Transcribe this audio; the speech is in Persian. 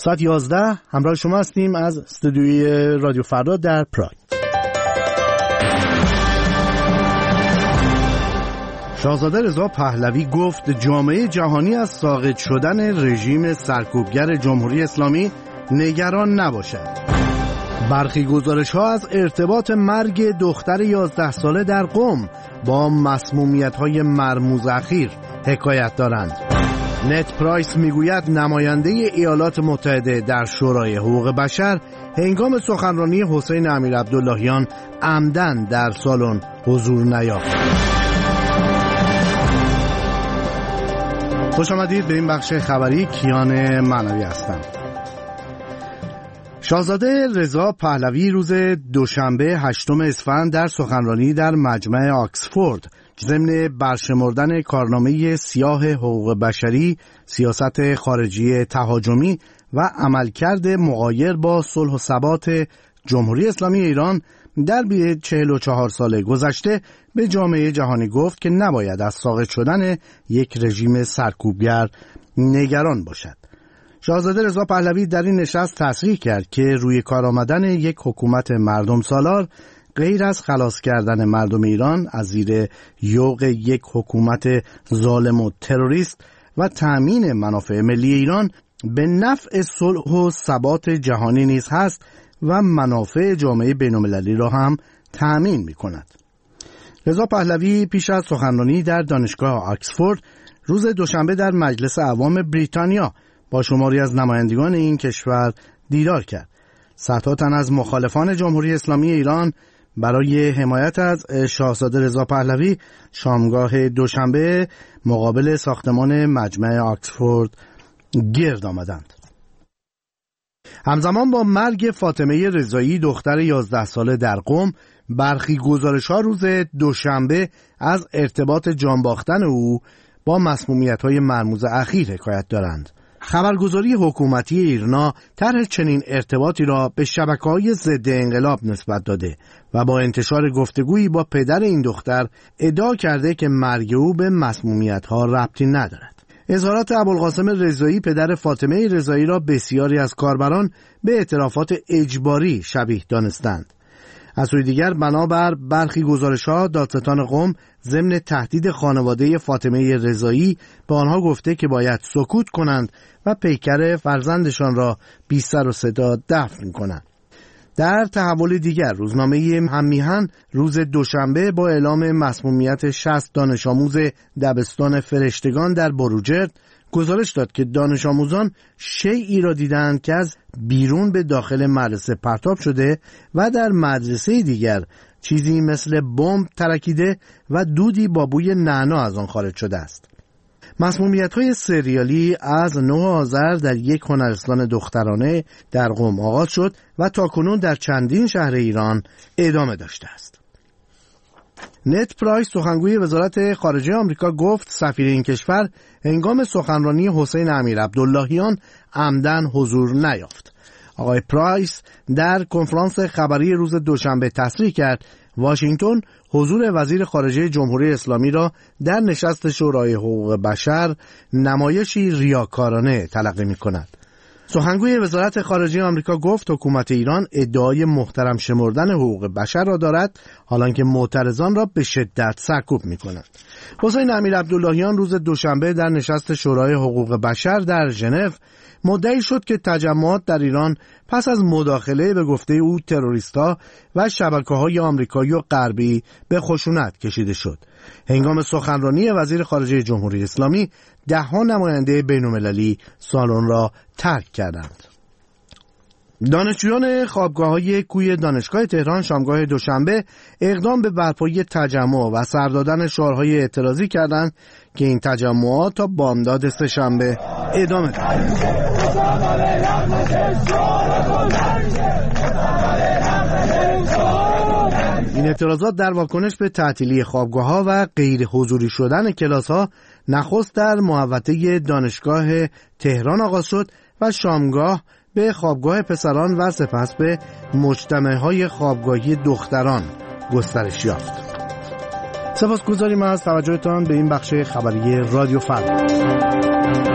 ساعت 11 همراه شما هستیم از استودیوی رادیو فردا در پراگ. شاهزاده رضا پهلوی گفت جامعه جهانی از ساقط شدن رژیم سرکوبگر جمهوری اسلامی نگران نباشد. برخی گزارش‌ها از ارتباط مرگ دختر 11 ساله در قم با مسمومیت‌های مرموز اخیر حکایت دارند. نت پرایس میگوید نماینده ایالات متحده در شورای حقوق بشر هنگام سخنرانی حسین امیرعبداللهیان عمدن در سالن حضور نیافت. خوش آمدید به این بخش خبری. کیان معنوی هستم. شاهزاده رضا پهلوی روز دوشنبه 8 اسفند در سخنرانی در مجمع آکسفورد ضمن برشمردن کارنامه سیاه حقوق بشری، سیاست خارجی تهاجمی و عملکرد مغایر با صلح و ثبات جمهوری اسلامی ایران در 44 سال گذشته به جامعه جهانی گفت که نباید از ساقط شدن یک رژیم سرکوبگر نگران باشد. شاهزاده رضا پهلوی در این نشست تصریح کرد که روی کار آمدن یک حکومت مردم سالار غیر از خلاص کردن مردم ایران از زیر یوغ یک حکومت ظالم و تروریست و تأمین منافع ملی ایران به نفع صلح و ثبات جهانی نیز هست و منافع جامعه بین‌المللی را هم تأمین می‌کند. رضا پهلوی پیش از سخنرانی در دانشگاه آکسفورد روز دوشنبه در مجلس اعوام بریتانیا با شماری از نمایندگان این کشور دیدار کرد. صدها تن از مخالفان جمهوری اسلامی ایران برای حمایت از شاهزاده رضا پهلوی شامگاه دوشنبه مقابل ساختمان مجمع آکسفورد گرد آمدند. همزمان با مرگ فاطمه رضایی دختر 11 ساله در قم، برخی گزارش‌ها روز دوشنبه از ارتباط جانباختن او با مسمومیت‌های مرموز اخیر حکایت دارند. خبرگزاری حکومتی ایرنا طرح چنین ارتباطی را به شبکه‌های ضد انقلاب نسبت داده و با انتشار گفتگویی با پدر این دختر ادعا کرده که مرگ او به مسمومیت‌ها ربطی ندارد. اظهارات ابوالقاسم رضایی پدر فاطمه رضایی را بسیاری از کاربران به اعترافات اجباری شبیه دانستند. از سوی دیگر بنابر برخی گزارش‌ها دادستان قم ضمن تهدید خانواده فاطمه رضایی به آنها گفته که باید سکوت کنند و پیکر فرزندشان را بی سر و صدا دفن کنند. در تحول دیگر روزنامه هم‌میهن روز دوشنبه با اعلام مسمومیت 60 دانش آموز دبستان فرشتگان در بروجرد گزارش داد که دانش آموزان شیئی را دیدند که از بیرون به داخل مدرسه پرتاب شده و در مدرسه دیگر چیزی مثل بمب ترکیده و دودی با بوی نعنا از آن خارج شده است. مسمومیت‌های سریالی از 9 آذر در یک هنرستان دخترانه در قم آغاز شد و تاکنون در چندین شهر ایران ادامه داشته است. نت پرایس سخنگوی وزارت خارجه آمریکا گفت سفیر این کشور هنگام سخنرانی حسین امیرعبداللهیان عمدن حضور نیافت. آقای پرایس در کنفرانس خبری روز دوشنبه تصریح کرد واشنگتن حضور وزیر خارجه جمهوری اسلامی را در نشست شورای حقوق بشر نمایشی ریاکارانه تلقی می‌کند. سخنگوی وزارت خارجه آمریکا گفت حکومت ایران ادعای محترم شمردن حقوق بشر را دارد، حالانکه معترضان را به شدت سرکوب می‌کند. حسین امیرعبداللهیان روز دوشنبه در نشست شورای حقوق بشر در ژنو مدعی شد که تجمعات در ایران پس از مداخله به گفته او تروریست‌ها و شبکه‌های آمریکایی و غربی به خشونت کشیده شد. هنگام سخنرانی وزیر خارجه جمهوری اسلامی ده‌ها نماینده بین‌المللی سالن را ترک کردند. دانشجویان خوابگاه‌های کوی دانشگاه تهران شامگاه دوشنبه اقدام به برپایی تجمع و سر دادن شعارهای اعتراضی کردند که این تجمعات تا بامداد سه‌شنبه ادامه دارد. این اعتراضات در واکنش به تعطیلی خوابگاه‌ها و غیر حضوری شدن کلاس‌ها نخست در محوطه دانشگاه تهران آغاز شد و شامگاه به خوابگاه پسران و سپس به مجتمع‌های خوابگاهی دختران گسترش یافت. سپاسگزاریم از توجهتان به این بخش خبری رادیو فردا.